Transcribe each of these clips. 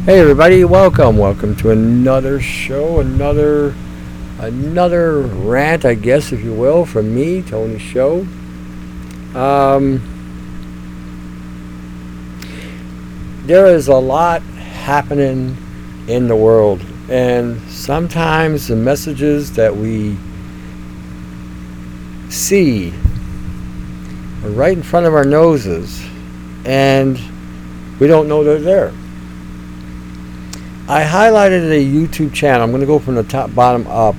Hey everybody, welcome to another show, another rant, I guess, if you will, from me, Tony Show. There is a lot happening in the world, and sometimes the messages that we see are right in front of our noses, and we don't know they're there. I highlighted a YouTube channel. I'm going to go from the bottom up,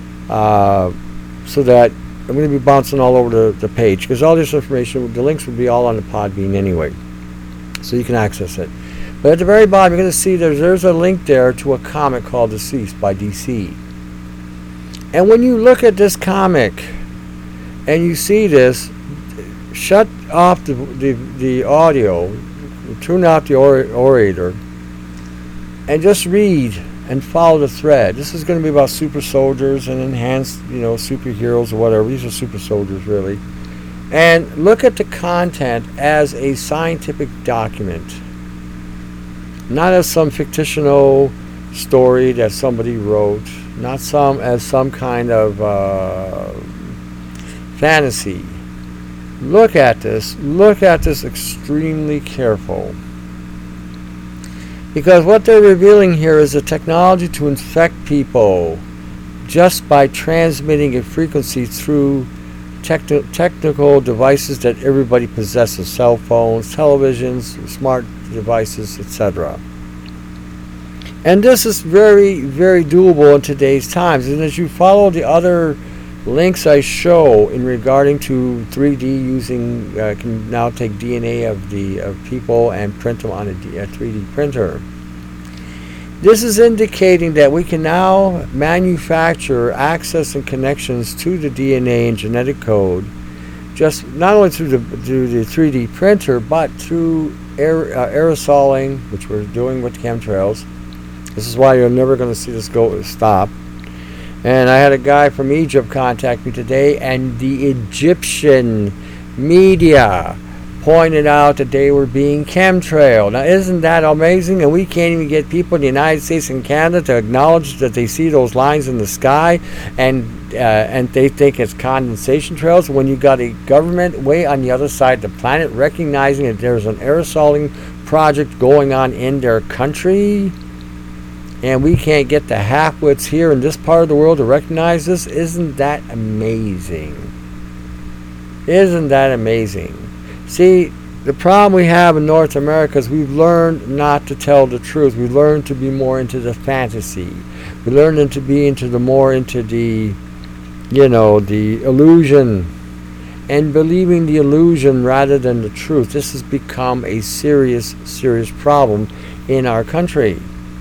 so that I'm going to be bouncing all over the page, because all this information, the links will be all on the Podbean anyway, so you can access it. But at the very bottom, you're going to see there's a link there to a comic called Deceased by DC. And when you look at this comic and you see this, shut off the audio, tune out the orator, and just read and follow the thread. This is going to be about super soldiers and enhanced, superheroes or whatever. These are super soldiers, really. And look at the content as a scientific document, not as some fictional story that somebody wrote, not as some kind of fantasy. Look at this extremely careful. Because what they're revealing here is a technology to infect people just by transmitting a frequency through technical devices that everybody possesses: cell phones, televisions, smart devices, etc. And this is very, very doable in today's times. And as you follow the other links I show in regarding to 3D using, can now take DNA of people and print them on a 3D printer. This is indicating that we can now manufacture access and connections to the DNA and genetic code, just not only through the 3D printer, but through aerosoling, which we're doing with chemtrails. This is why you're never going to see this stop. And I had a guy from Egypt contact me today, and the Egyptian media pointed out that they were being chemtrailed. Now, isn't that amazing? And we can't even get people in the United States and Canada to acknowledge that they see those lines in the sky, and they think it's condensation trails, when you got a government way on the other side of the planet recognizing that there's an aerosoling project going on in their country. And we can't get the halfwits here in this part of the world to recognize this. Isn't that amazing? Isn't that amazing? See, the problem we have in North America is we've learned not to tell the truth. We've learned to be more into the fantasy. We learned to be more into the illusion, and believing the illusion rather than the truth. This has become a serious, serious problem in our country.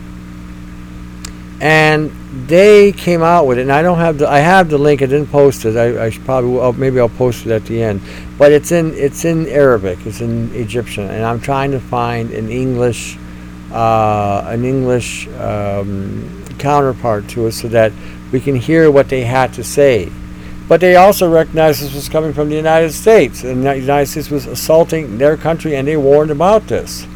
And they came out with it, and I have the link. I didn't post it. I should probably will. Maybe I'll post it at the end. But it's in Arabic. It's in Egyptian, and I'm trying to find an English counterpart to it so that we can hear what they had to say. But they also recognized this was coming from the United States, and the United States was assaulting their country, and they warned about this.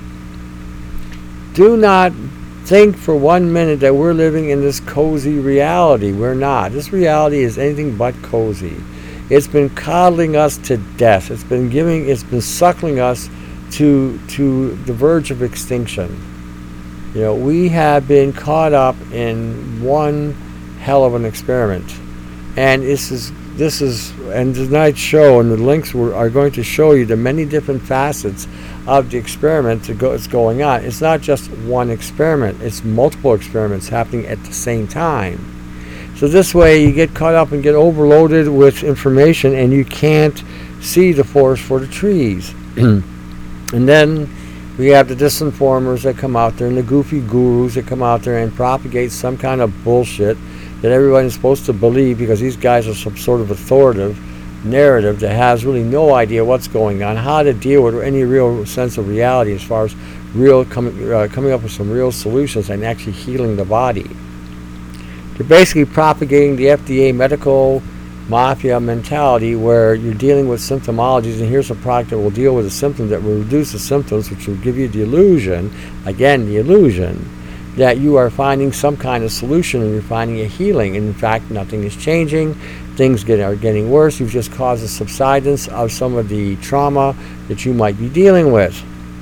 Do not think for 1 minute that we're living in this cozy reality. We're not. This reality is anything but cozy. It's been coddling us to death. It's been suckling us to the verge of extinction. We have been caught up in one hell of an experiment. And this is and tonight's show and the links are going to show you the many different facets of the experiment that's going on. It's not just one experiment. It's multiple experiments happening at the same time. So this way you get caught up and get overloaded with information, and you can't see the forest for the trees. And then we have the disinformers that come out there, and the goofy gurus that come out there and propagate some kind of bullshit that everybody's supposed to believe, because these guys are some sort of authoritative narrative that has really no idea what's going on, how to deal with any real sense of reality as far as coming up with some real solutions and actually healing the body. They're basically propagating the FDA medical mafia mentality where you're dealing with symptomologies, and here's a product that will deal with the symptoms, that will reduce the symptoms, which will give you the illusion, again, the illusion, that you are finding some kind of solution and you're finding a healing. And in fact, nothing is changing. Things are getting worse. You've just caused a subsidence of some of the trauma that you might be dealing with.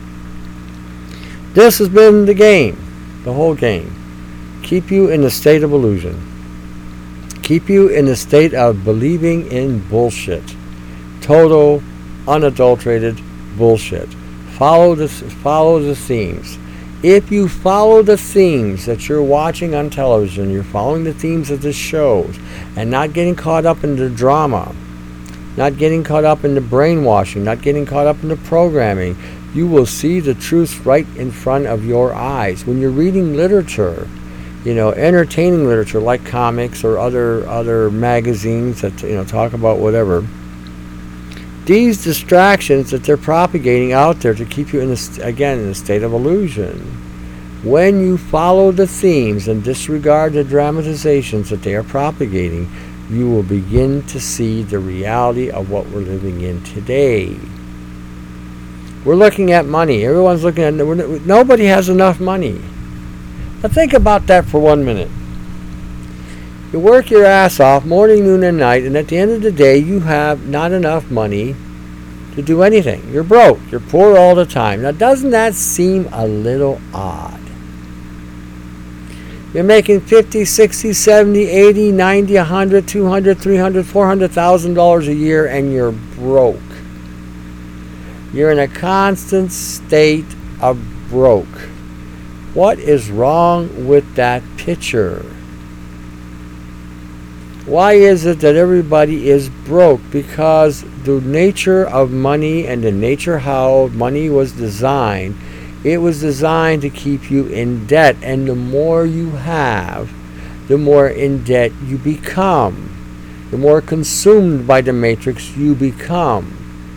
This has been the game, the whole game. Keep you in a state of illusion. Keep you in a state of believing in bullshit. Total, unadulterated bullshit. Follow the themes. If you follow the themes that you're watching on television, you're following the themes of the shows, and not getting caught up in the drama, not getting caught up in the brainwashing, not getting caught up in the programming, you will see the truth right in front of your eyes. When you're reading literature, entertaining literature like comics or other magazines that talk about whatever, these distractions that they're propagating out there to keep you in a state of illusion. When you follow the themes and disregard the dramatizations that they are propagating, you will begin to see the reality of what we're living in today. We're looking at money. Everyone's looking at, nobody has enough money. But think about that for 1 minute. You work your ass off morning, noon, and night, and at the end of the day, you have not enough money to do anything. You're broke. You're poor all the time. Now, doesn't that seem a little odd? You're making $50, $60, $70, $80, $90, $100, $200, $300, $400,000 a year, and you're broke. You're in a constant state of broke. What is wrong with that picture? Why is it that everybody is broke? Because the nature of money and the nature how money was designed, it was designed to keep you in debt. And the more you have, the more in debt you become. The more consumed by the matrix you become.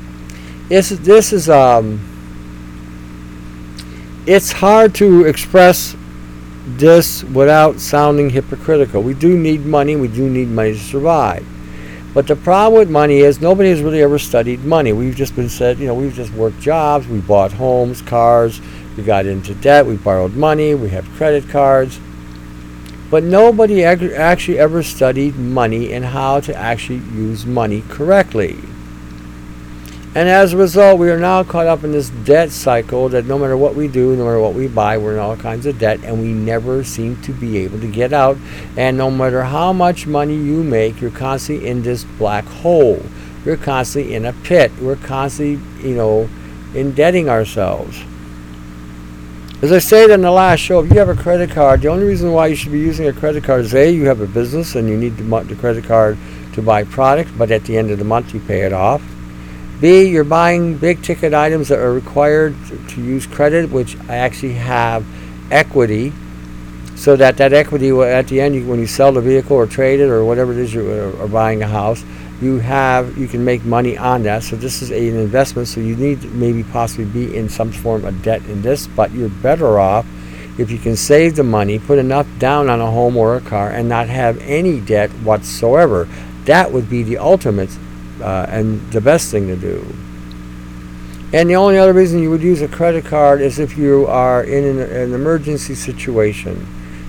It's hard to express this without sounding hypocritical. We do need money. We do need money to survive. But the problem with money is nobody has really ever studied money. We've just been said, we've just worked jobs. We bought homes, cars. We got into debt. We borrowed money. We have credit cards. But nobody actually ever studied money and how to actually use money correctly. And as a result, we are now caught up in this debt cycle that no matter what we do, no matter what we buy, we're in all kinds of debt, and we never seem to be able to get out. And no matter how much money you make, you're constantly in this black hole. You're constantly in a pit. We're constantly, indebting ourselves. As I said in the last show, if you have a credit card, the only reason why you should be using a credit card is A, you have a business and you need the credit card to buy product, but at the end of the month you pay it off. B, you're buying big ticket items that are required to use credit, which actually have equity, so that equity at the end, when you sell the vehicle or trade it or whatever it is or buying a house, you can make money on that. So this is an investment, so you need to maybe possibly be in some form of debt in this, but you're better off if you can save the money, put enough down on a home or a car, and not have any debt whatsoever. That would be the ultimate and the best thing to do. And the only other reason you would use a credit card is if you are in an emergency situation.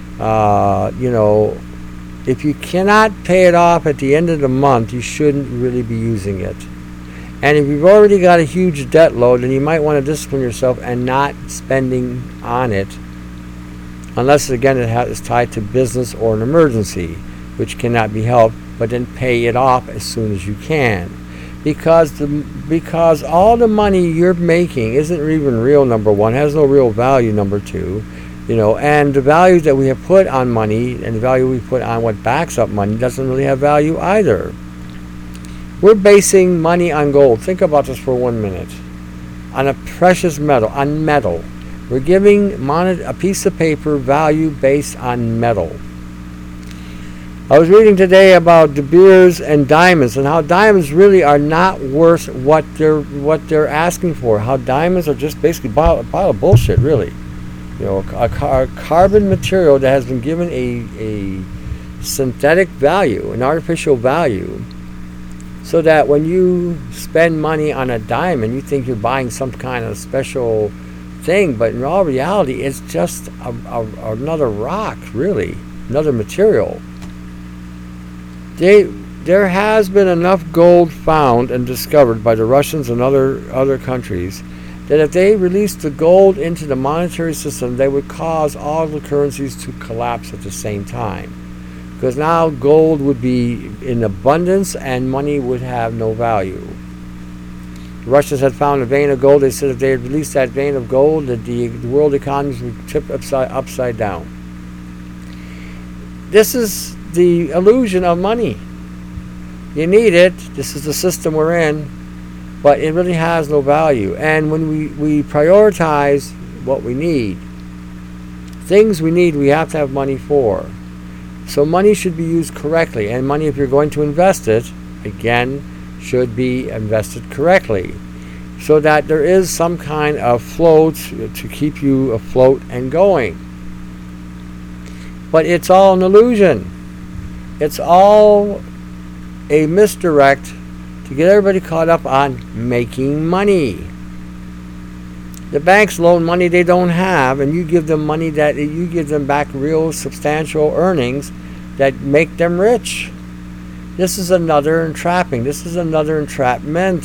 If you cannot pay it off at the end of the month, you shouldn't really be using it. And if you've already got a huge debt load, then you might want to discipline yourself and not spending on it, unless again it is tied to business or an emergency, which cannot be helped. But then pay it off as soon as you can, because all the money you're making isn't even real, number one, has no real value, number two, and the value that we have put on money and the value we put on what backs up money doesn't really have value either. We're basing money on gold. Think about this for 1 minute. On a precious metal, on metal. We're giving a piece of paper value based on metal. I was reading today about De Beers and diamonds, and how diamonds really are not worth what they're asking for. How diamonds are just basically a pile of bullshit, really. A carbon material that has been given a synthetic value, an artificial value, so that when you spend money on a diamond, you think you're buying some kind of special thing, but in all reality, it's just another rock, really, another material. There has been enough gold found and discovered by the Russians and other countries that if they released the gold into the monetary system, they would cause all the currencies to collapse at the same time. Because now gold would be in abundance and money would have no value. The Russians had found a vein of gold. They said if they had released that vein of gold, that the world economies would tip upside down. This is the illusion of money. You need it. This is the system we're in. But it really has no value. And when we prioritize what we need, things we need, we have to have money for. So money should be used correctly. And money, if you're going to invest it, again, should be invested correctly. So that there is some kind of flow to keep you afloat and going. But it's all an illusion. It's all a misdirect to get everybody caught up on making money. The banks loan money they don't have, and you give them money that you give them back real substantial earnings that make them rich. This is another entrapping. This is another entrapment.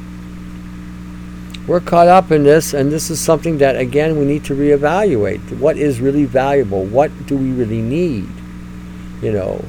We're caught up in this, and this is something that, again, we need to reevaluate. What is really valuable? What do we really need? You know,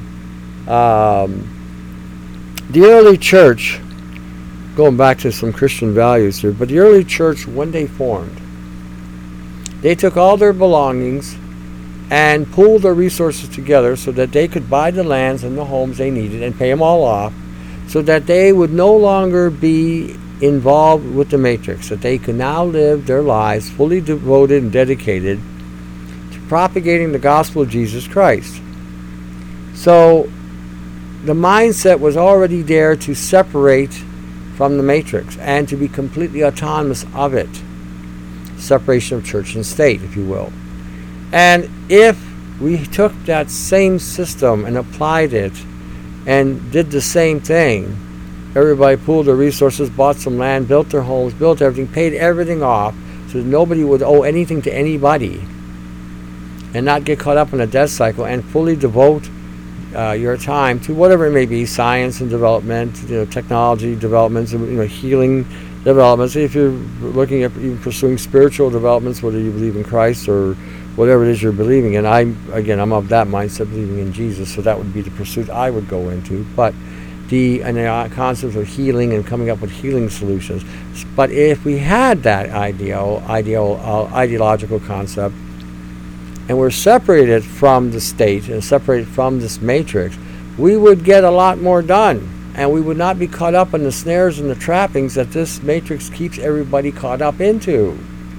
the early church, going back to some Christian values here, but the early church, when they formed, they took all their belongings and pooled their resources together so that they could buy the lands and the homes they needed and pay them all off, so that they would no longer be involved with the matrix, that they could now live their lives fully devoted and dedicated to propagating the gospel of Jesus Christ. So the mindset was already there to separate from the matrix and to be completely autonomous of it. Separation of church and state, if you will. And if we took that same system and applied it and did the same thing, everybody pooled their resources, bought some land, built their homes, built everything, paid everything off so that nobody would owe anything to anybody, and not get caught up in a death cycle, and fully devote your time to whatever it may be, science and development, technology developments, healing developments. If you're looking at even pursuing spiritual developments, whether you believe in Christ or whatever it is you're believing in, I'm of that mindset, believing in Jesus, so that would be the pursuit I would go into. But the concepts of healing and coming up with healing solutions. But if we had that ideological concept, and we're separated from the state and separated from this matrix, we would get a lot more done, and we would not be caught up in the snares and the trappings that this matrix keeps everybody caught up into.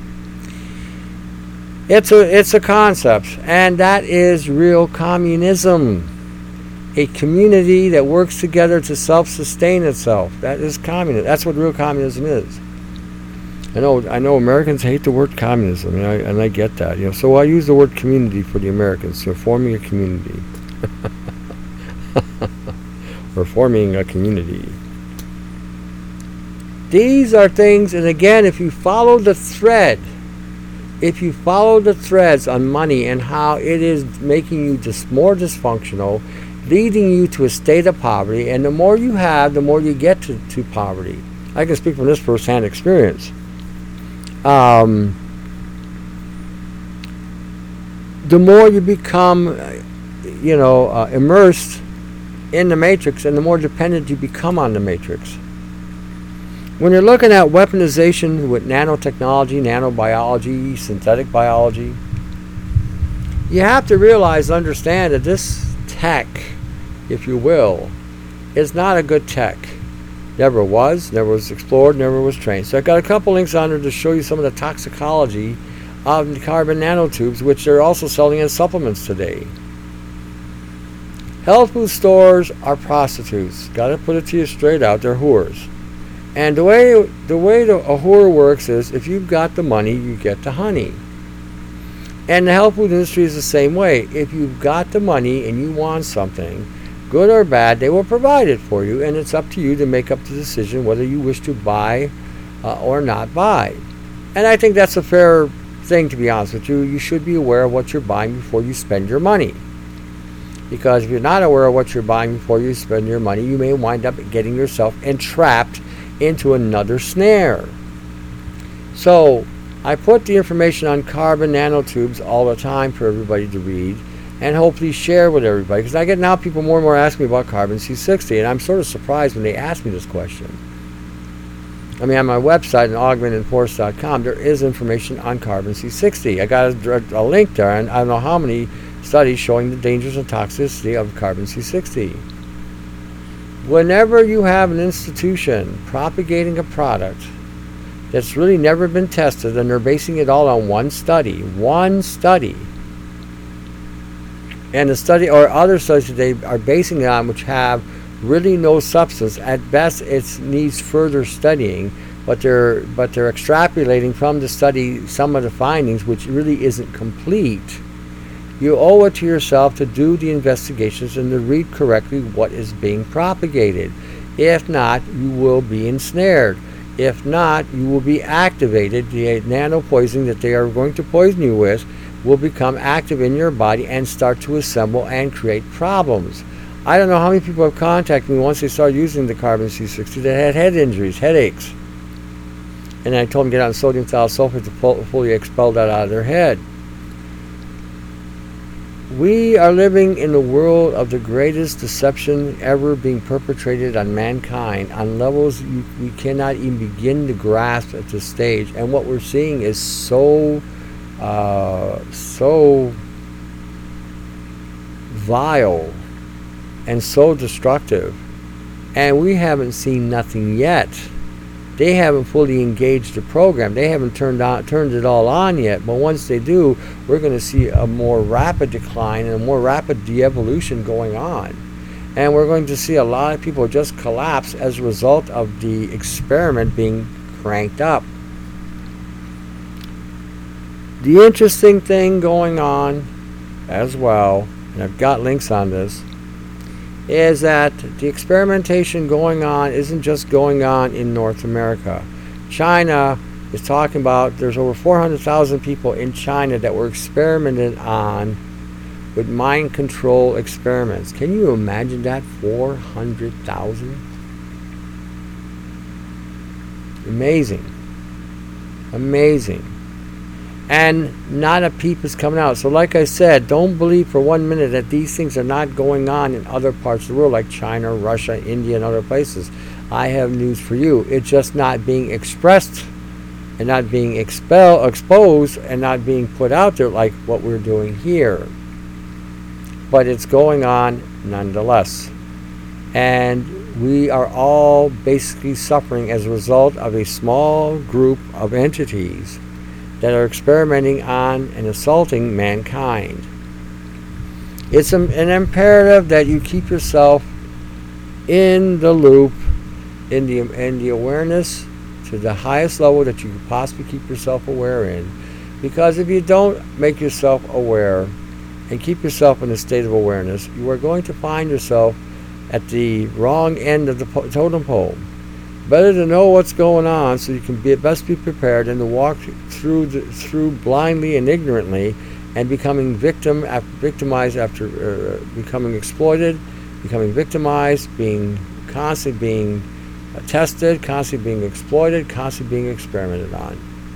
It's a concept, and that is real communism. A community that works together to self-sustain itself. That is communism. That's what real communism is. I know Americans hate the word communism, and I get that. So I use the word community for the Americans. Forming a community. Or forming a community. These are things, and again, if you follow the threads on money and how it is making you just more dysfunctional, leading you to a state of poverty, and the more you have, the more you get to poverty. I can speak from this first-hand experience. The more you become, immersed in the matrix, and the more dependent you become on the matrix. When you're looking at weaponization with nanotechnology, nanobiology, synthetic biology, you have to realize, understand that this tech, if you will, is not a good tech. Never was explored, never was trained. So I've got a couple links on there to show you some of the toxicology of the carbon nanotubes, which they're also selling as supplements today. Health food stores are prostitutes. Got to put it to you straight out, they're whores. And the way a whore works is, if you've got the money, you get the honey. And the health food industry is the same way. If you've got the money and you want something, good or bad, they will provide it for you, and it's up to you to make up the decision whether you wish to buy or not buy. And I think that's a fair thing, to be honest with you. You should be aware of what you're buying before you spend your money. Because if you're not aware of what you're buying before you spend your money, you may wind up getting yourself entrapped into another snare. So, I put the information on carbon nanotubes all the time for everybody to read and hopefully share with everybody. Because I get now people more and more asking me about carbon C60, and I'm sort of surprised when they ask me this question. I mean, on my website, augmentedforce.com, there is information on carbon C60. I got a link there, and I don't know how many studies showing the dangers and toxicity of carbon C60. Whenever you have an institution propagating a product that's really never been tested, and they're basing it all on one study, and the study or other studies that they are basing it on which have really no substance, at best it needs further studying, but they're extrapolating from the study some of the findings which really isn't complete. You owe it to yourself to do the investigations and to read correctly what is being propagated. If not, you will be ensnared. If not, you will be activated. The nanopoisoning that they are going to poison you with will become active in your body and start to assemble and create problems. I don't know how many people have contacted me once they started using the carbon C60 that had head injuries, headaches. And I told them to get on sodium thiosulfate to fully expel that out of their head. We are living in the world of the greatest deception ever being perpetrated on mankind on levels we cannot even begin to grasp at this stage. And what we're seeing is so vile and so destructive. And we haven't seen nothing yet. They haven't fully engaged the program. They haven't turned it all on yet. But once they do, we're going to see a more rapid decline and a more rapid de-evolution going on. And we're going to see a lot of people just collapse as a result of the experiment being cranked up. The interesting thing going on as well, and I've got links on this, is that the experimentation going on isn't just going on in North America. China is talking about there's over 400,000 people in China that were experimented on with mind control experiments. Can you imagine that? 400,000? Amazing. Amazing. And not a peep is coming out. So like I said, don't believe for 1 minute that these things are not going on in other parts of the world like China, Russia, India, and other places. I have news for you. It's just not being expressed and not being exposed and not being put out there like what we're doing here. But it's going on nonetheless. And we are all basically suffering as a result of a small group of entities that are experimenting on and assaulting mankind. It's an imperative that you keep yourself in the loop, in the awareness to the highest level that you can possibly keep yourself aware in. Because if you don't make yourself aware and keep yourself in a state of awareness, you are going to find yourself at the wrong end of the totem pole. Better to know what's going on so you can best be prepared than to walk through blindly and ignorantly and becoming victimized after becoming exploited, becoming victimized, constantly being tested, constantly being exploited, constantly being experimented on.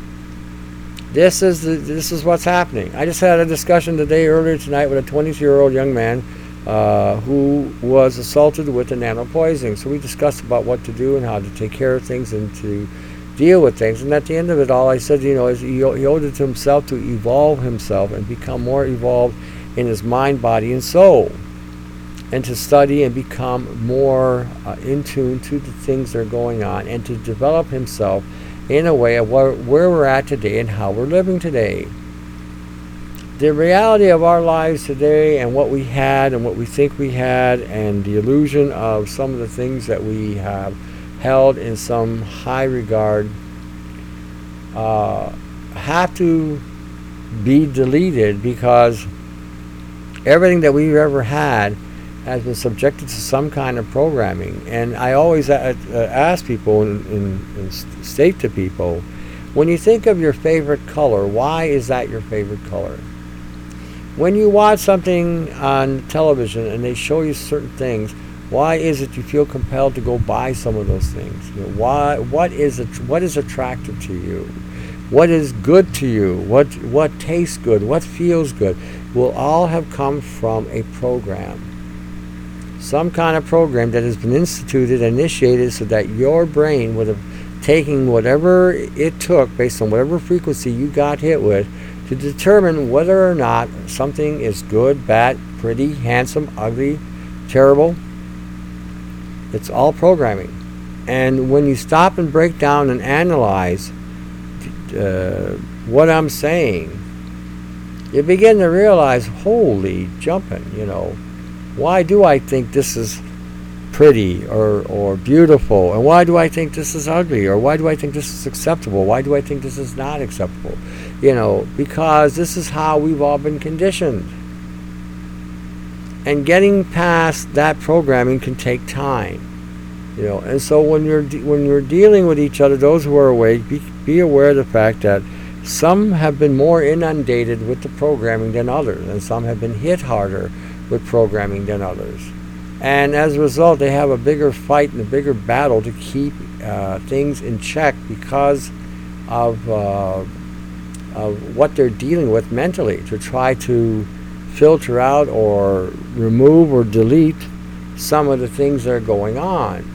This is what's happening. I just had a discussion earlier tonight with a 22-year-old young man who was assaulted with a nanopoisoning. So we discussed about what to do and how to take care of things and to deal with things. And at the end of it all, I said, he owed it to himself to evolve himself and become more evolved in his mind, body, and soul, and to study and become more in tune to the things that are going on, and to develop himself in a way of where we're at today and how we're living today. The reality of our lives today and what we had and what we think we had and the illusion of some of the things that we have held in some high regard have to be deleted, because everything that we've ever had has been subjected to some kind of programming. And I always ask people and state to people, when you think of your favorite color, why is that your favorite color? When you watch something on television and they show you certain things, why is it you feel compelled to go buy some of those things? What is attractive to you? What is good to you? What tastes good? What feels good? Will all have come from a program. Some kind of program that has been instituted, initiated, so that your brain would have taken whatever it took based on whatever frequency you got hit with to determine whether or not something is good, bad, pretty, handsome, ugly, terrible. It's all programming. And when you stop and break down and analyze what I'm saying, you begin to realize, holy jumping, why do I think this is pretty or beautiful, and why do I think this is ugly, or why do I think this is acceptable, why do I think this is not acceptable? Because this is how we've all been conditioned. And getting past that programming can take time. And so when you're dealing with each other, those who are awake, be aware of the fact that some have been more inundated with the programming than others, and some have been hit harder with programming than others. And as a result, they have a bigger fight and a bigger battle to keep things in check because of what they're dealing with mentally, to try to filter out or remove or delete some of the things that are going on.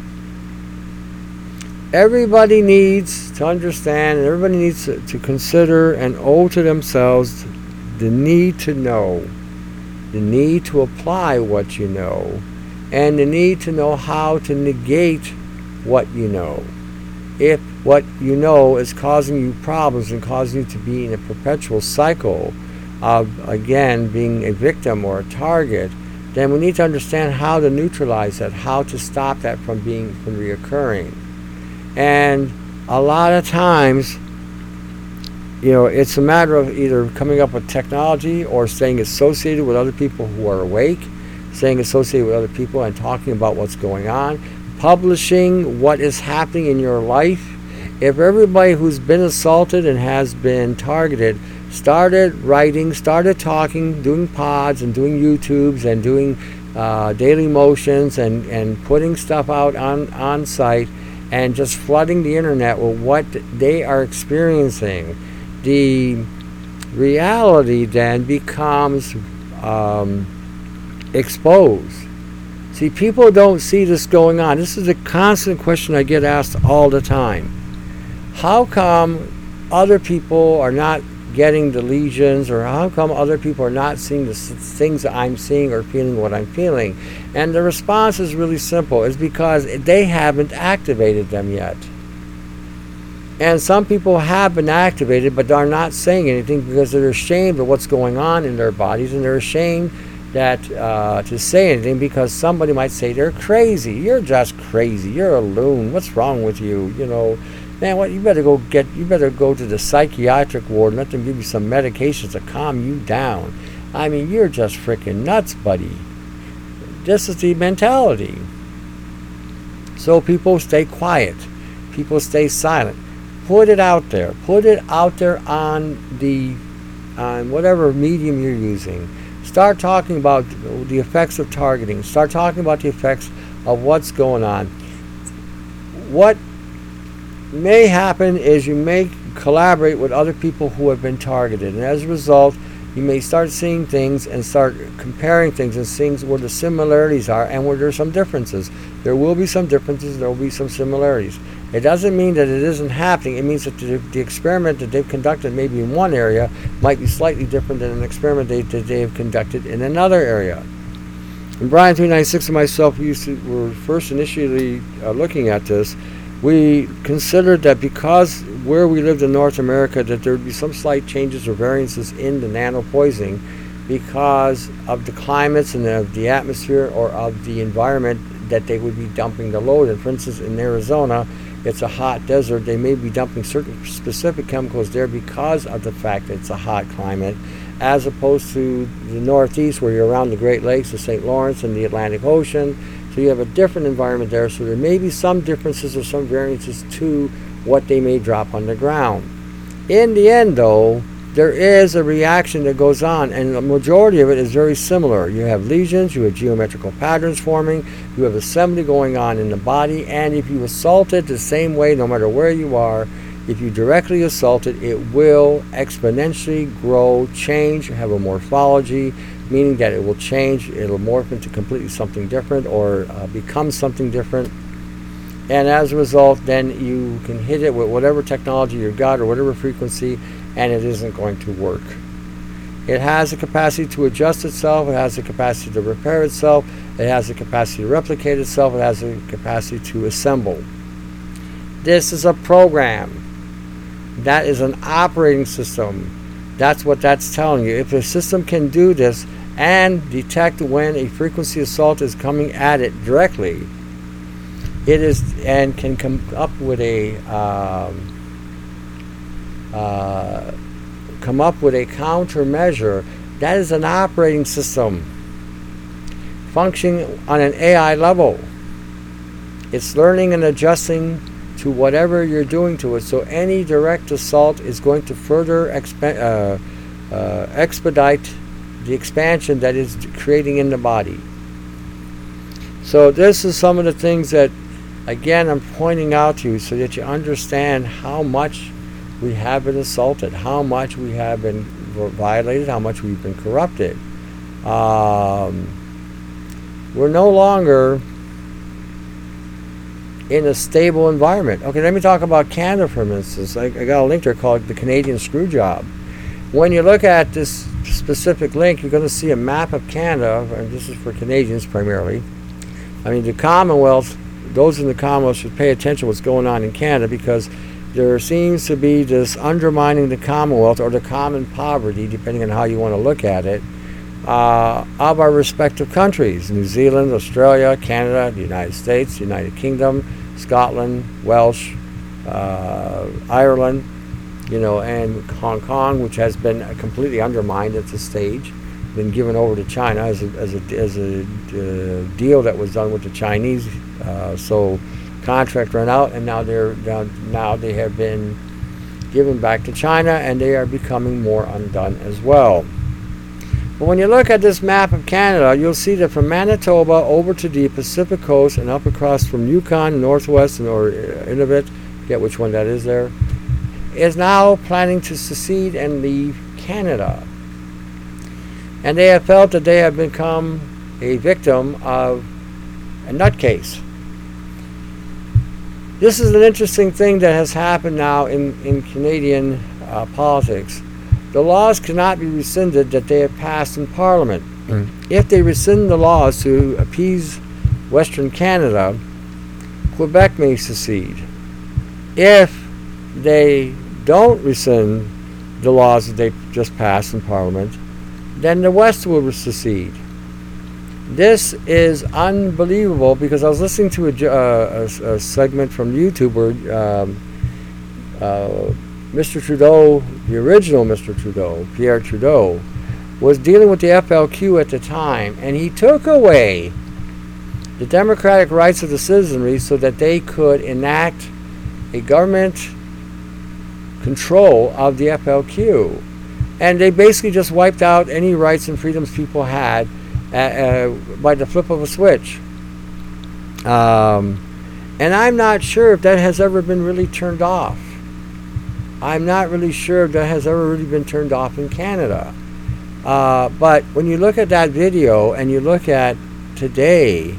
Everybody needs to understand, and everybody needs to consider and owe to themselves the need to know, the need to apply what you know, and the need to know how to negate what you know. If what you know is causing you problems and causing you to be in a perpetual cycle of, again, being a victim or a target, then we need to understand how to neutralize that, how to stop that from reoccurring. And a lot of times, it's a matter of either coming up with technology or staying associated with other people who are awake, staying associated with other people and talking about what's going on, publishing what is happening in your life. If everybody who's been assaulted and has been targeted started writing, started talking, doing pods and doing YouTubes and doing daily motions and putting stuff out on site, and just flooding the internet with what they are experiencing, the reality then becomes exposed. See, people don't see this going on. This is a constant question I get asked all the time. How come other people are not getting the lesions, or how come other people are not seeing the things that I'm seeing or feeling what I'm feeling? And the response is really simple. It's because they haven't activated them yet. And some people have been activated but are not saying anything because they're ashamed of what's going on in their bodies, and they're ashamed that to say anything because somebody might say they're crazy. You're just crazy. You're a loon. What's wrong with you? Man, what? You better go to the psychiatric ward and let them give you some medications to calm you down. I mean, you're just freaking nuts, buddy. This is the mentality. So people stay quiet. People stay silent. Put it out there. Put it out there on whatever medium you're using. Start talking about the effects of targeting. Start talking about the effects of what's going on. What may happen is you may collaborate with other people who have been targeted, and as a result you may start seeing things and start comparing things and seeing where the similarities are and where there's some differences. There will be some differences, there will be some similarities. It doesn't mean that it isn't happening. It means that the experiment that they've conducted maybe in one area might be slightly different than an experiment that they have conducted in another area. And Brian 396 and myself were first initially looking at this. We considered that because where we lived in North America, that there would be some slight changes or variances in the nanopoisoning because of the climates and of the atmosphere or of the environment that they would be dumping the load in. For instance, in Arizona, it's a hot desert. They may be dumping certain specific chemicals there because of the fact that it's a hot climate. as opposed to the Northeast where you're around the Great Lakes, the St. Lawrence, and the Atlantic Ocean. So you have a different environment there. So there may be some differences or some variances to what they may drop on the ground. In the end, though, there is a reaction that goes on, and the majority of it is very similar. You have lesions, you have geometrical patterns forming, you have assembly going on in the body, and if you assault it the same way, no matter where you are, if you directly assault it, it will exponentially grow, change, have a morphology, meaning that it will change, it'll morph into completely something different or become something different. And as a result, then you can hit it with whatever technology you've got or whatever frequency, and it isn't going to work. It has the capacity to adjust itself, it has the capacity to repair itself, it has the capacity to replicate itself, it has the capacity to assemble. This is a program. That is an operating system. That's what that's telling you. If a system can do this and detect when a frequency assault is coming at it directly, it is, and can come up with a countermeasure. That is an operating system functioning on an AI level. It's learning and adjusting to whatever you're doing to it. So any direct assault is going to further expedite the expansion that is creating in the body. So this is some of the things that, again, I'm pointing out to you so that you understand how much we have been assaulted, how much we have been violated, how much we've been corrupted. We're no longer in a stable environment. Okay, let me talk about Canada for instance. I got a link there called the Canadian Screwjob. When you look at this specific link, you're going to see a map of Canada, and this is for Canadians primarily. I mean, the Commonwealth, those in the Commonwealth should pay attention to what's going on in Canada, because there seems to be this undermining the Commonwealth, or the common poverty, depending on how you want to look at it, of our respective countries: New Zealand, Australia, Canada, the United States, the United Kingdom, Scotland, Welsh, Ireland, and Hong Kong, which has been completely undermined at this stage, been given over to China as a deal that was done with the Chinese. So contract ran out, and now they have been given back to China, and they are becoming more undone as well. But when you look at this map of Canada, you'll see that from Manitoba over to the Pacific coast and up across from Yukon, Northwest, or Nunavut, forget which one that is there, is now planning to secede and leave Canada. And they have felt that they have become a victim of a nutcase. This is an interesting thing that has happened now in Canadian politics. The laws cannot be rescinded that they have passed in Parliament. If they rescind the laws to appease Western Canada, Quebec may secede. If they don't rescind the laws that they just passed in Parliament, then the West will secede. This is unbelievable, because I was listening to a segment from YouTube where Mr. Trudeau, the original Mr. Trudeau, Pierre Trudeau, was dealing with the FLQ at the time, and he took away the democratic rights of the citizenry so that they could enact a government control of the FLQ. And they basically just wiped out any rights and freedoms people had by the flip of a switch. And I'm not sure if that has ever been really turned off. I'm not really sure if that has ever really been turned off in Canada. But when you look at that video and you look at today,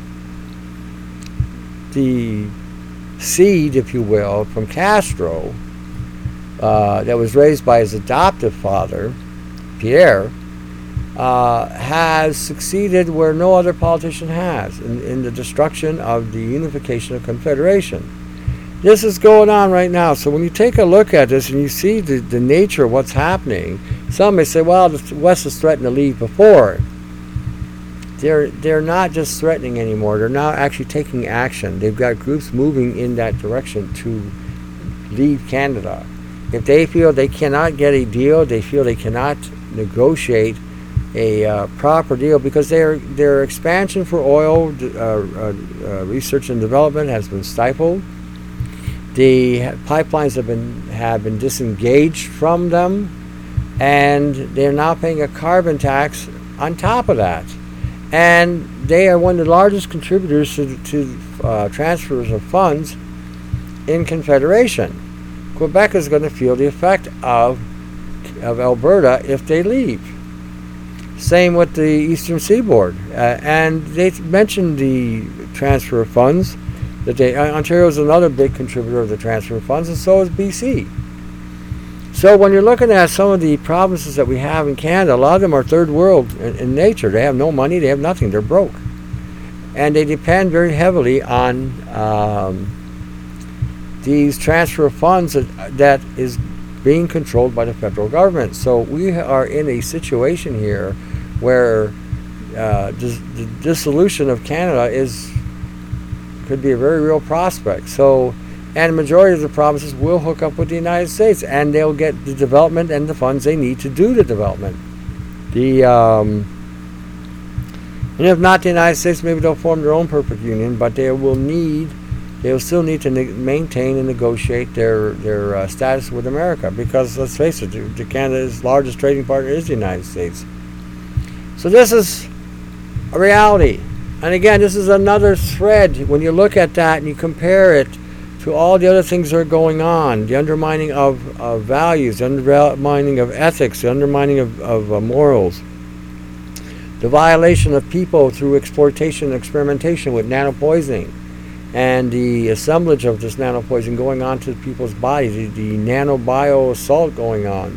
the seed, if you will, from Castro, that was raised by his adoptive father, Pierre, has succeeded where no other politician has, in the destruction of the unification of Confederation. This is going on right now. So when you take a look at this and you see the nature of what's happening, some may say, well, the West has threatened to leave before. They're not just threatening anymore. They're now actually taking action. They've got groups moving in that direction to leave Canada. If they feel they cannot get a deal, they feel they cannot negotiate a proper deal, because their expansion for oil research and development has been stifled. The pipelines have been disengaged from them, and they're now paying a carbon tax on top of that. And they are one of the largest contributors to transfers of funds in Confederation. Quebec is going to feel the effect of Alberta if they leave. Same with the Eastern Seaboard. And they mentioned the transfer of funds. Ontario is another big contributor of the transfer of funds, and so is BC. So when you're looking at some of the provinces that we have in Canada, a lot of them are third world in nature. They have no money, they have nothing, they're broke. And they depend very heavily on these transfer of funds that is being controlled by the federal government. So we are in a situation here where the dissolution of Canada could be a very real prospect. So, and the majority of the provinces will hook up with the United States, and they'll get the development and the funds they need to do the development. And if not the United States, maybe they'll form their own perfect union, but they'll still need to maintain and negotiate their status with America, because let's face it, Canada's largest trading partner is the United States. So this is a reality. And again, this is another thread. When you look at that and you compare it to all the other things that are going on, the undermining of values, the undermining of ethics, the undermining of morals, the violation of people through exploitation and experimentation with nanopoisoning, and the assemblage of this nanopoison going on to people's bodies, the nanobio assault going on,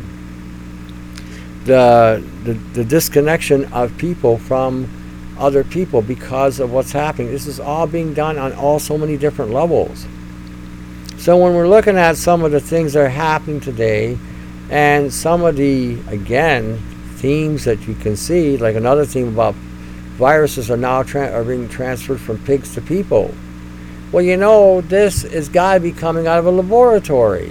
the disconnection of people from other people because of what's happening. This is all being done on so many different levels. So when we're looking at some of the things that are happening today, and some of the, again, themes that you can see, like another theme about viruses are now are being transferred from pigs to people. Well, you know, this has got to be coming out of a laboratory.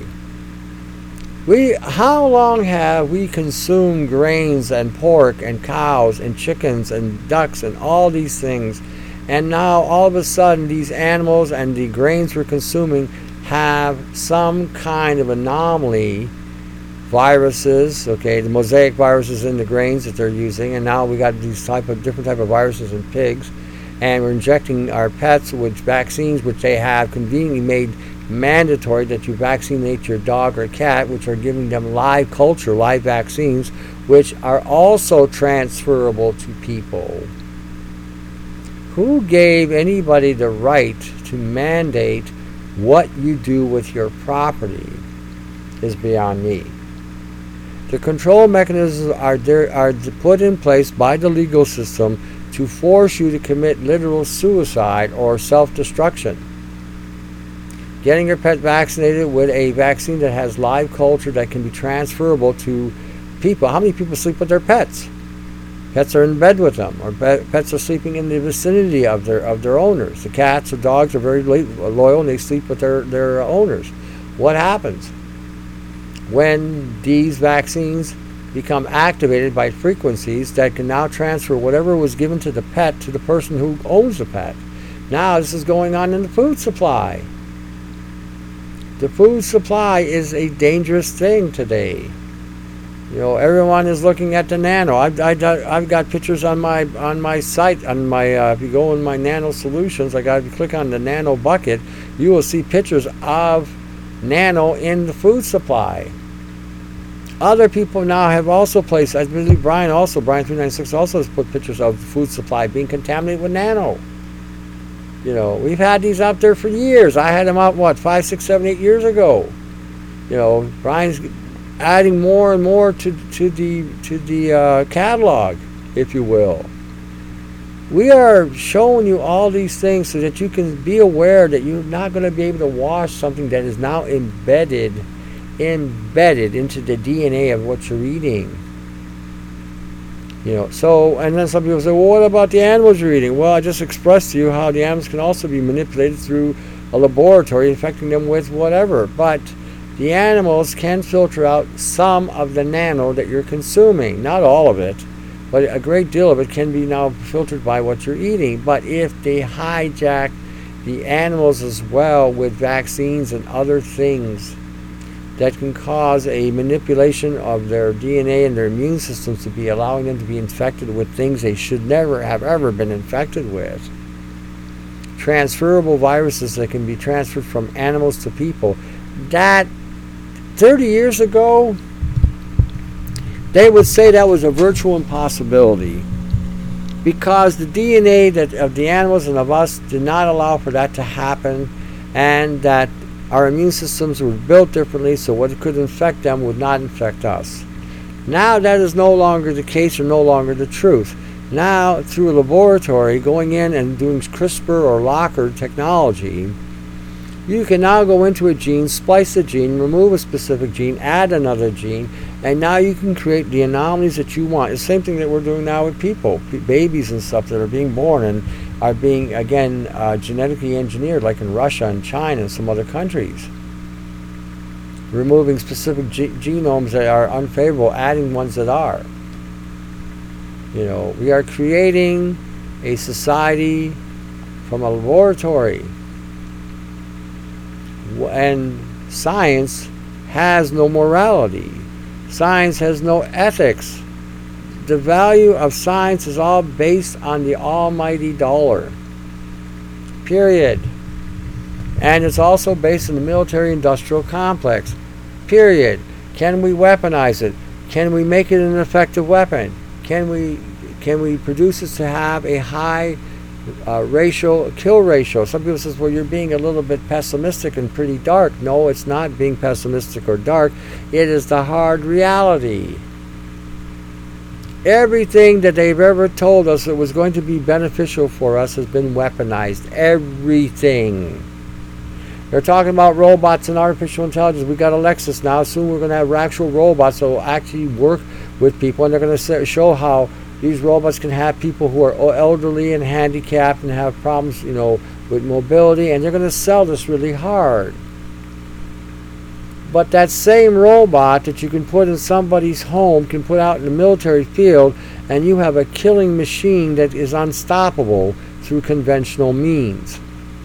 How long have we consumed grains and pork and cows and chickens and ducks and all these things, and now all of a sudden these animals and the grains we're consuming have some kind of anomaly, viruses, okay, the mosaic viruses in the grains that they're using, and now we got these different type of viruses in pigs, and we're injecting our pets with vaccines, which they have conveniently made mandatory that you vaccinate your dog or cat, which are giving them live vaccines, which are also transferable to people. Who gave anybody the right to mandate what you do with your property is beyond me. The control mechanisms are put in place by the legal system to force you to commit literal suicide or self-destruction. Getting your pet vaccinated with a vaccine that has live culture that can be transferable to people. How many people sleep with their pets? Pets are in bed with them, or pets are sleeping in the vicinity of their owners. The cats or dogs are very loyal, and they sleep with their owners. What happens when these vaccines become activated by frequencies that can now transfer whatever was given to the pet to the person who owns the pet? Now this is going on in the food supply. The food supply is a dangerous thing today. You know, everyone is looking at the nano. I've got pictures on my site, if you go in my nano solutions, if you click on the nano bucket, you will see pictures of nano in the food supply. Other people now have also placed, I believe Brian 396 also has put pictures of the food supply being contaminated with nano. You know, we've had these out there for years. I had them out, 5, 6, 7, 8 years ago. You know, Brian's adding more and more to the catalog, if you will. We are showing you all these things so that you can be aware that you're not going to be able to wash something that is now embedded into the DNA of what you're eating. You know, so, and then some people say, well, what about the animals you're eating? Well, I just expressed to you how the animals can also be manipulated through a laboratory, infecting them with whatever. But the animals can filter out some of the nano that you're consuming. Not all of it, but a great deal of it can be now filtered by what you're eating. But if they hijack the animals as well with vaccines and other things that can cause a manipulation of their DNA and their immune systems to be allowing them to be infected with things they should never have ever been infected with. Transferable viruses that can be transferred from animals to people. That 30 years ago, they would say that was a virtual impossibility because the DNA of the animals and of us did not allow for that to happen, and that our immune systems were built differently, so what could infect them would not infect us. Now that is no longer the case or no longer the truth. Now, through a laboratory, going in and doing CRISPR or Locker technology, you can now go into a gene, splice a gene, remove a specific gene, add another gene, and now you can create the anomalies that you want. It's the same thing that we're doing now with people, babies and stuff that are being born and are being, again, genetically engineered, like in Russia and China and some other countries. Removing specific genomes that are unfavorable, adding ones that are. You know, we are creating a society from a laboratory. And science has no morality. Science has no ethics. The value of science is all based on the almighty dollar. Period. And it's also based on the military-industrial complex. Period. Can we weaponize it? Can we make it an effective weapon? Can we produce it to have a high kill ratio? Some people says, well, you're being a little bit pessimistic and pretty dark. No, it's not being pessimistic or dark. It is the hard reality. Everything that they've ever told us that was going to be beneficial for us has been weaponized. Everything. They're talking about robots and artificial intelligence. We've got Alexis now. Soon we're going to have actual robots that will actually work with people, and they're going to show how these robots can have people who are elderly and handicapped and have problems, you know, with mobility, and they're going to sell this really hard. But that same robot that you can put in somebody's home can put out in the military field, and you have a killing machine that is unstoppable through conventional means.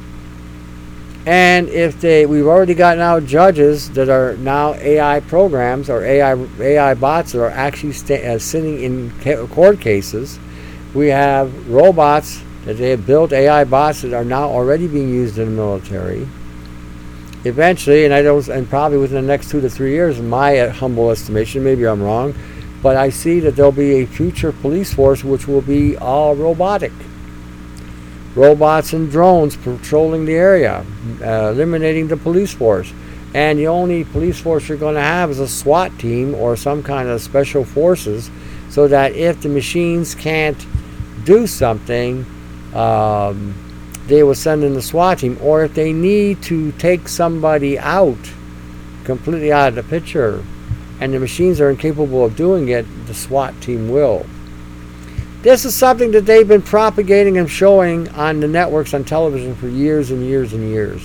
And if we've already got now judges that are now AI programs or AI bots that are actually sitting in court cases. We have robots that they have built, AI bots that are now already being used in the military. Eventually, and probably within the next 2 to 3 years, in my humble estimation, maybe I'm wrong, but I see that there'll be a future police force which will be all robotic. Robots and drones patrolling the area, eliminating the police force. And the only police force you're going to have is a SWAT team or some kind of special forces, so that if the machines can't do something, they will send in the SWAT team. Or if they need to take somebody out, completely out of the picture, and the machines are incapable of doing it, the SWAT team will. This is something that they've been propagating and showing on the networks on television for years and years and years.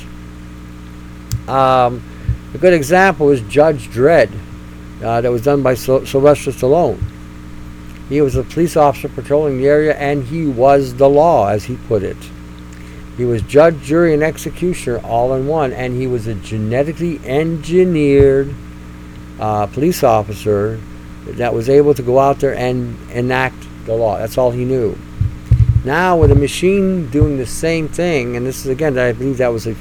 A good example is Judge Dredd, that was done by Sylvester Stallone. He was a police officer patrolling the area, and he was the law, as he put it. He was judge, jury, and executioner all in one, and he was a genetically engineered police officer that was able to go out there and enact the law. That's all he knew. Now with a machine doing the same thing, and this is again, I believe that was a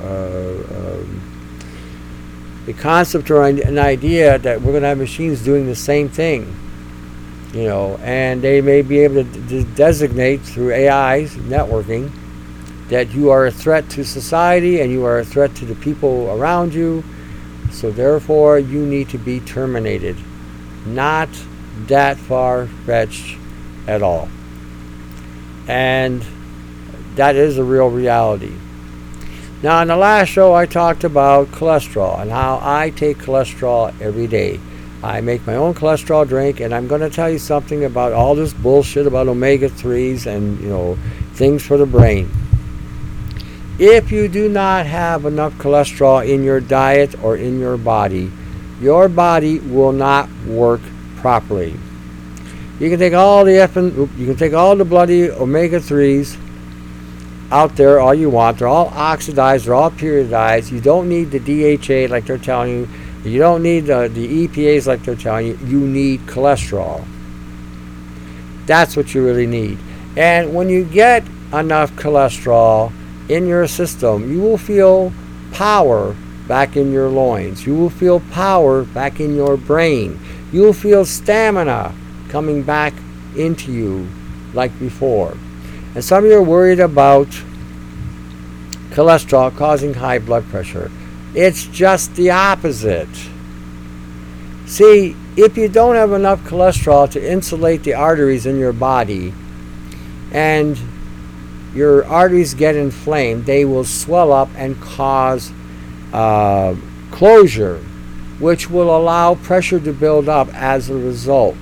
concept or an idea that we're going to have machines doing the same thing, you know, and they may be able to designate through AI networking that you are a threat to society and you are a threat to the people around you, so therefore you need to be terminated. Not that far-fetched at all. And that is a real reality. Now, in the last show, I talked about cholesterol and how I take cholesterol every day. I make my own cholesterol drink, and I'm going to tell you something about all this bullshit about omega-3s and, you know, things for the brain. If you do not have enough cholesterol in your diet or in your body will not work properly. You can take all the bloody omega-3s out there all you want. They're all oxidized, they're all periodized. You don't need the DHA like they're telling you. You don't need the EPAs like they're telling you. You need cholesterol. That's what you really need. And when you get enough cholesterol in your system, you will feel power back in your loins. You will feel power back in your brain. You will feel stamina coming back into you like before. And some of you are worried about cholesterol causing high blood pressure. It's just the opposite. See, if you don't have enough cholesterol to insulate the arteries in your body, and your arteries get inflamed, they will swell up and cause closure, which will allow pressure to build up as a result.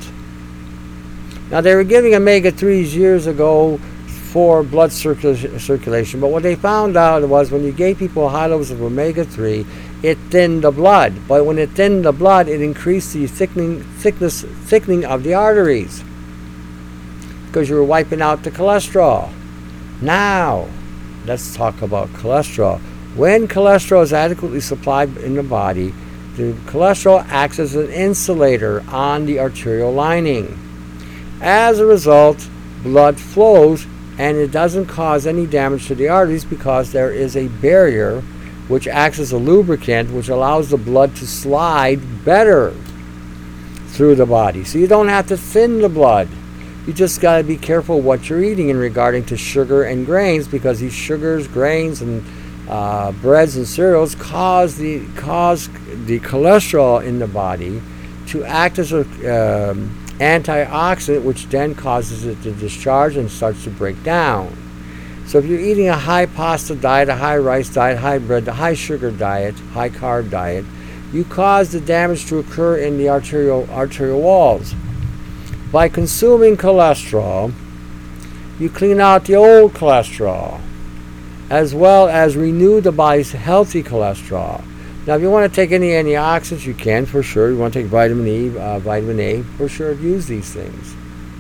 Now, they were giving omega-3s years ago for blood circulation, but what they found out was when you gave people high levels of omega-3, it thinned the blood. But when it thinned the blood, it increased the thickening of the arteries because you were wiping out the cholesterol. Now, let's talk about cholesterol. When cholesterol is adequately supplied in the body, the cholesterol acts as an insulator on the arterial lining. As a result, blood flows and it doesn't cause any damage to the arteries because there is a barrier which acts as a lubricant which allows the blood to slide better through the body. So you don't have to thin the blood. You just got to be careful what you're eating in regarding to sugar and grains, because these sugars, grains, and breads and cereals cause the cholesterol in the body to act as a antioxidant, which then causes it to discharge and starts to break down. So if you're eating a high pasta diet, a high rice diet, high bread, a high sugar diet, high carb diet, you cause the damage to occur in the arterial walls. By consuming cholesterol, you clean out the old cholesterol, as well as renew the body's healthy cholesterol. Now, if you want to take any antioxidants, you can, for sure. You want to take vitamin E, vitamin A, for sure, use these things.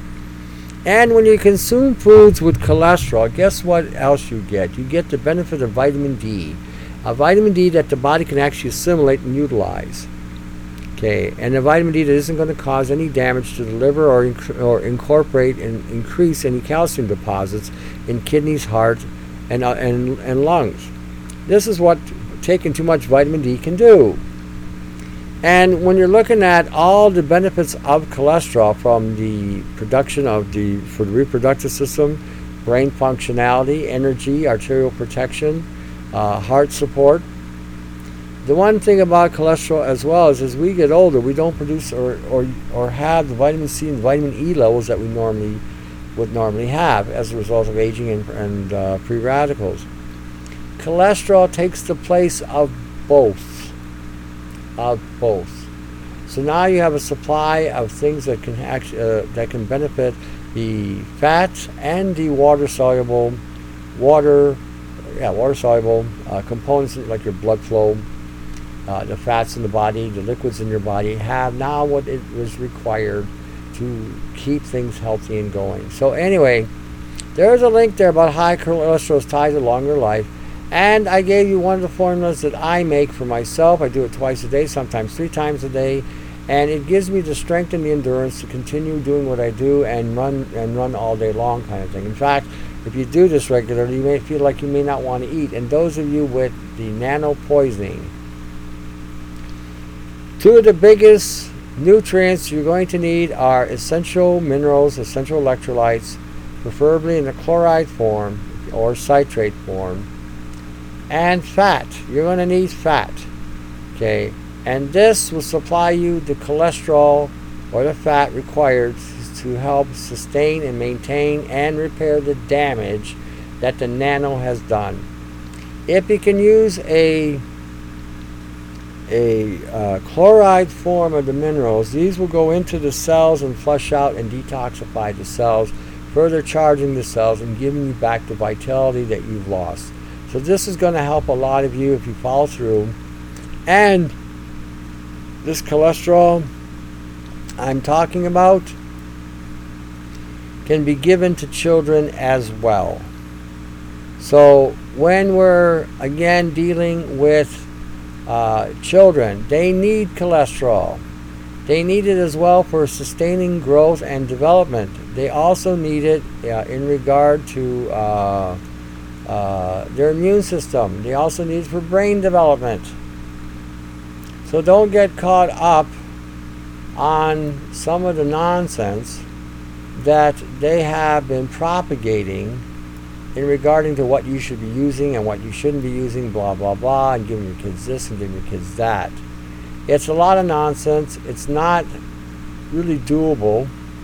And when you consume foods with cholesterol, guess what else you get? You get the benefit of vitamin D. Vitamin D that the body can actually assimilate and utilize. Okay, and the vitamin D that isn't going to cause any damage to the liver or incorporate and increase any calcium deposits in kidneys, heart, and lungs. This is what taking too much vitamin D can do. And when you're looking at all the benefits of cholesterol, from the production for the reproductive system, brain functionality, energy, arterial protection, heart support. The one thing about cholesterol as well is as we get older, we don't produce or have the vitamin C and vitamin E levels that we would normally have as a result of aging and free radicals. Cholesterol takes the place of both. So now you have a supply of things that can that can benefit the fats and the water soluble components like your blood flow, the fats in the body, the liquids in your body have now what it was required to keep things healthy and going. So anyway, there's a link there about high cholesterol is tied to longer life. And I gave you one of the formulas that I make for myself. I do it twice a day, sometimes 3 times a day. And it gives me the strength and the endurance to continue doing what I do and run all day long kind of thing. In fact, if you do this regularly, you may feel like you may not want to eat. And those of you with the nano poisoning, 2 of the biggest nutrients you're going to need are essential minerals, essential electrolytes, preferably in a chloride form or citrate form, and fat. You're going to need fat. Okay, and this will supply you the cholesterol or the fat required to help sustain and maintain and repair the damage that the nano has done. If you can use a chloride form of the minerals, these will go into the cells and flush out and detoxify the cells, further charging the cells and giving you back the vitality that you've lost. So this is going to help a lot of you if you follow through. And this cholesterol I'm talking about can be given to children as well. So when we're again dealing with children, they need cholesterol. They need it as well for sustaining growth and development. They also need it in regard to their immune system. They also need it for brain development. So don't get caught up on some of the nonsense that they have been propagating in regarding to what you should be using and what you shouldn't be using, blah, blah, blah, and giving your kids this and giving your kids that. It's a lot of nonsense. It's not really doable.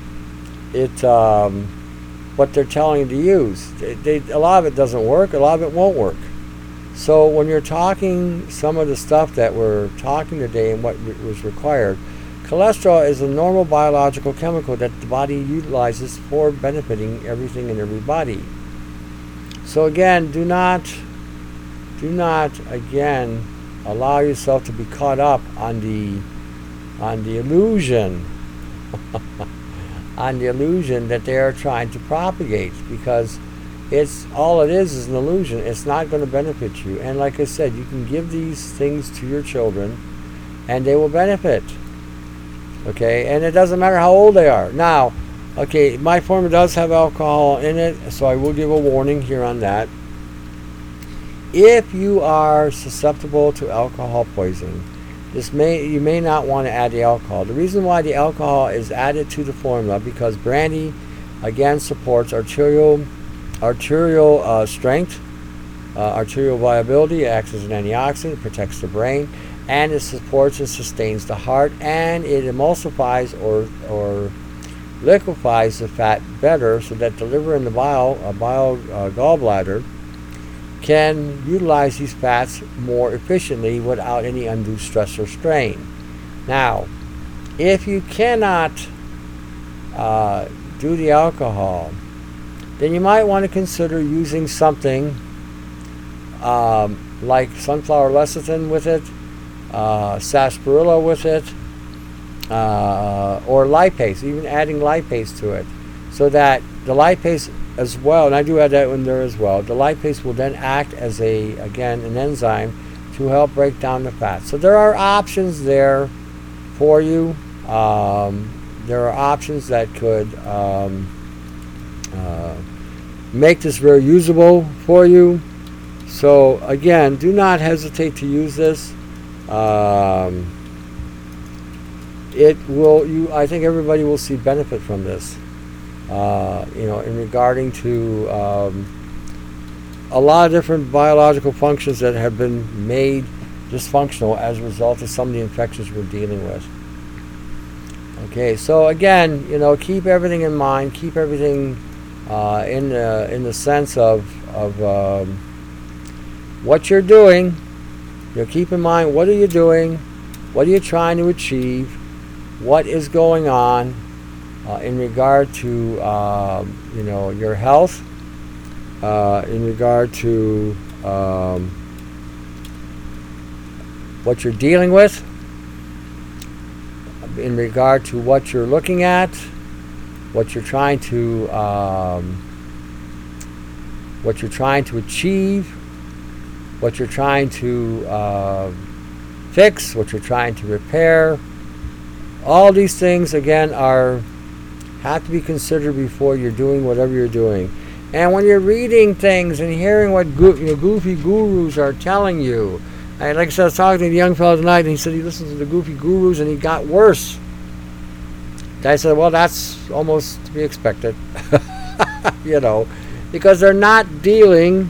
What they're telling you to use. A lot of it doesn't work. A lot of it won't work. So when you're talking some of the stuff that we're talking today and what was required, cholesterol is a normal biological chemical that the body utilizes for benefiting everything and everybody. So again, do not again allow yourself to be caught up on the illusion on the illusion that they are trying to propagate, because it's all it is an illusion. It's not going to benefit you. And like I said, you can give these things to your children and they will benefit. Okay, and it doesn't matter how old they are. Now, okay, my formula does have alcohol in it, so I will give a warning here on that. If you are susceptible to alcohol poisoning, you may not want to add the alcohol. The reason why the alcohol is added to the formula, because brandy again supports arterial strength, arterial viability. It acts as an antioxidant, it protects the brain, and it supports and sustains the heart, and it emulsifies or liquefies the fat better, so that the liver and the gallbladder can utilize these fats more efficiently without any undue stress or strain. Now, if you cannot do the alcohol, then you might want to consider using something like sunflower lecithin with it, sarsaparilla with it, or lipase, even adding lipase to it, so that the lipase as well, and I do add that in there as well, the lipase will then act as an enzyme to help break down the fat. So there are options there for you. There are options that could make this very usable for you. So again, do not hesitate to use this. I think everybody will see benefit from this. In regarding to a lot of different biological functions that have been made dysfunctional as a result of some of the infections we're dealing with. Okay, so again, keep everything in mind. Keep everything in the sense of what you're doing. Keep in mind, what are you doing? What are you trying to achieve? What is going on in regard to your health? In regard to what you're dealing with? In regard to what you're looking at? What you're trying to achieve? What you're trying to fix? What you're trying to repair? All these things again have to be considered before you're doing whatever you're doing. And when you're reading things and hearing what goofy gurus are telling you, and like I said, I was talking to the young fellow tonight, and he said he listens to the goofy gurus and he got worse. I said, well, that's almost to be expected, because they're not dealing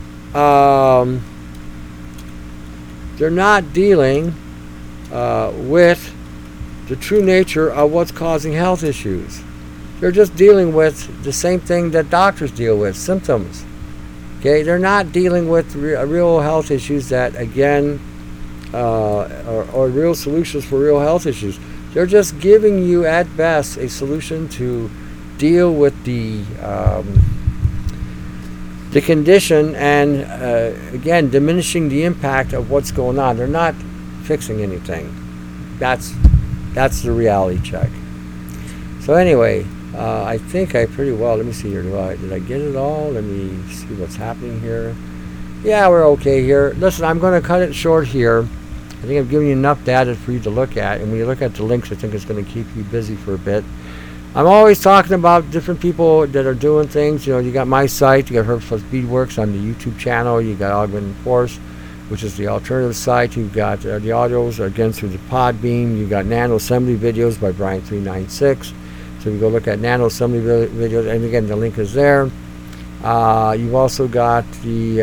with the true nature of what's causing health issues. They're just dealing with the same thing that doctors deal with, symptoms. Okay, they're not dealing with real health issues that, again, or real solutions for real health issues. They're just giving you, at best, a solution to deal with the the condition and, again, diminishing the impact of what's going on. They're not fixing anything. That's the reality check. So anyway, I think I pretty well, let me see here, did I get it all? Let me see what's happening here. Yeah, we're okay here. Listen, I'm going to cut it short here. I think I've given you enough data for you to look at, and when you look at the links, I think it's going to keep you busy for a bit. I'm always talking about different people that are doing things. You know, you got my site, you got Herbs Plus Beadworks on the YouTube channel, you got Augmented Force, which is the alternative site. You've got the audios, again, through the Podbean. You've got Nano Assembly videos by Brian396. So you go look at Nano Assembly videos, and again, the link is there. You've also got the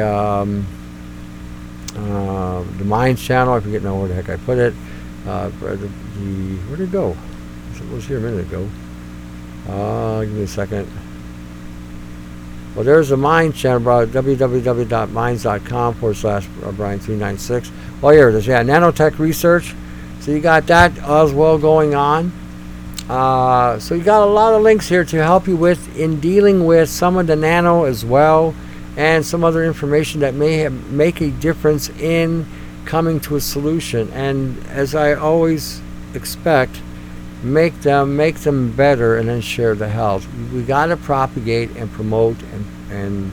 Minds channel. I forget now where the heck I put it. Where'd it go? It was here a minute ago. Give me a second. Well, there's the Minds channel, www.minds.com/Brian396. Oh, here it is. Yeah, nanotech research. So you got that as well going on. So you got a lot of links here to help you with in dealing with some of the nano as well, and some other information that may make a difference in coming to a solution. And as I always expect, make them better, and then share the health. We got to propagate and promote and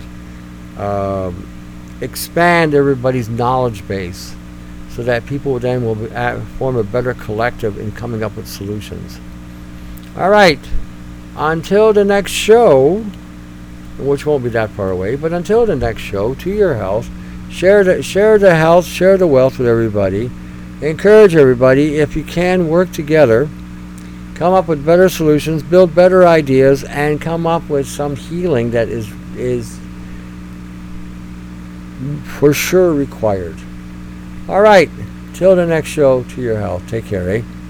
expand everybody's knowledge base, so that people then will form a better collective in coming up with solutions. All right, until the next show, which won't be that far away, but until the next show, to your health, share the health, share the wealth with everybody. Encourage everybody, if you can, work together, come up with better solutions, build better ideas, and come up with some healing that is for sure required. All right, till the next show, to your health. Take care, eh?